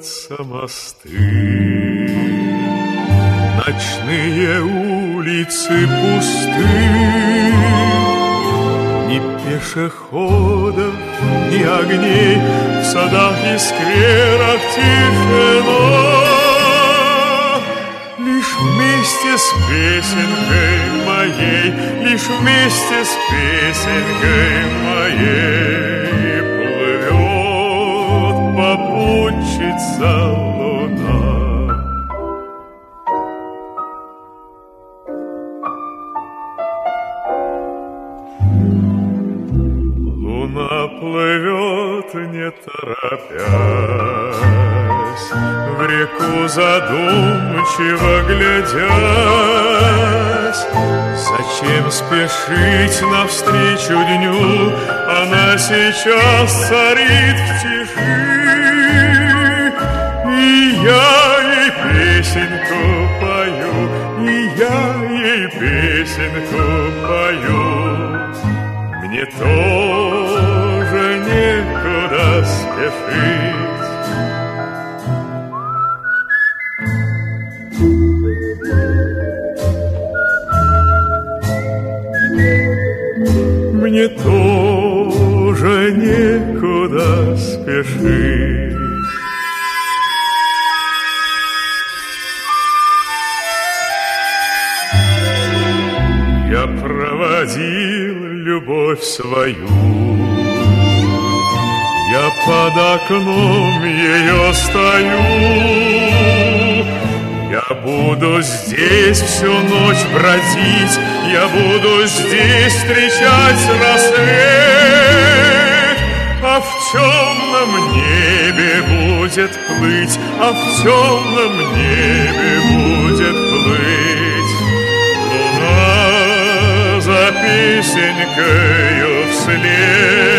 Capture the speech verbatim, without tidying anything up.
кружатся мосты, ночные улицы пусты, ни пешеходов, ни огней, в садах и скверах тишина. Лишь вместе с песенкой моей, лишь вместе с песенкой моей плывет попутчица луна. Луна плывет, не торопясь, в реку задумчиво глядясь. Зачем спешить навстречу дню? Она сейчас царит в тиши. И я ей песенку пою, и я ей песенку пою. Мне тоже некуда спешить. Мне тоже некуда спешить. Я проводил любовь свою, я под окном ее стою. Я буду здесь всю ночь бродить, я буду здесь встречать рассвет. А в темном небе будет плыть, а в темном небе будет плыть луна за песенкою вслед.